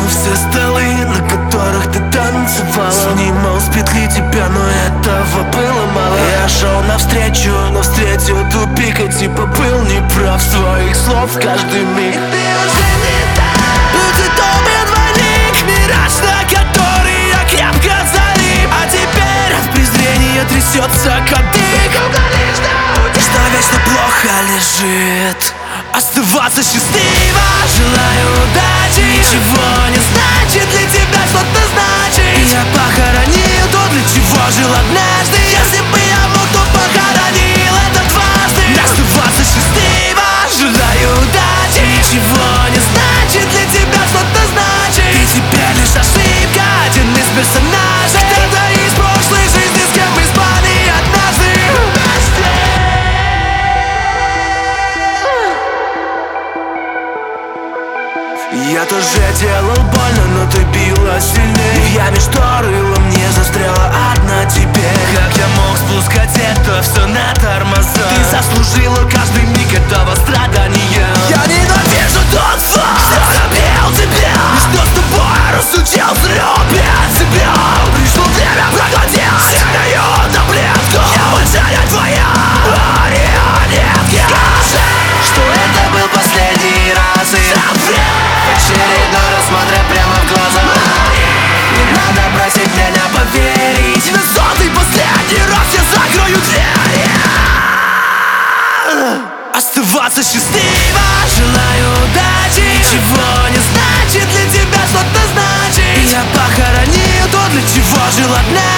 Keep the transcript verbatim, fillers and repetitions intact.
все столы, на которых ты танцевала. Снимал с петли тебя, но этого было мало. Я шел навстречу, но встретил тупик, и типа был неправ своих слов каждый миг. Ты уже не та. Будет добрый двойник, мираж, на который я крепко залип. А теперь от презрения трясется кадык, что вечно плохо лежит. Оставаться счастливо, желаю удачи. Ничего не значит для тебя что-то значит. Я похоронил то, для чего жил однажды. Если бы я мог, то похоронил это дважды. Оставаться счастливо, желаю удачи. Ничего не значит для тебя что-то значит. Ты теперь лишь ошибка, один из персонажей. Кто-то из прошлой жизни, с кем мы спали однажды. Я тоже делал больно, но ты била сильнее. В яме, что рыло мне, застряла одна теперь. Как я мог спускать это все на тормоза? Ты заслужила каждый миг этого страдания. Я ненавижу тот факт, что забил тебя, и что с тобой разучил зря себя. Пришло время проглотить сильную таблетку. Я больше не твоя марионетка. Скажи, что это был последний раз, и очередной раз смотря прямо в глаза. Не надо просить меня поверить. На сотый последний раз я закрою двери. Оставаться счастливо, желаю удачи. Ничего не значит для тебя что-то значит. Я похоронил то, для чего жил одна.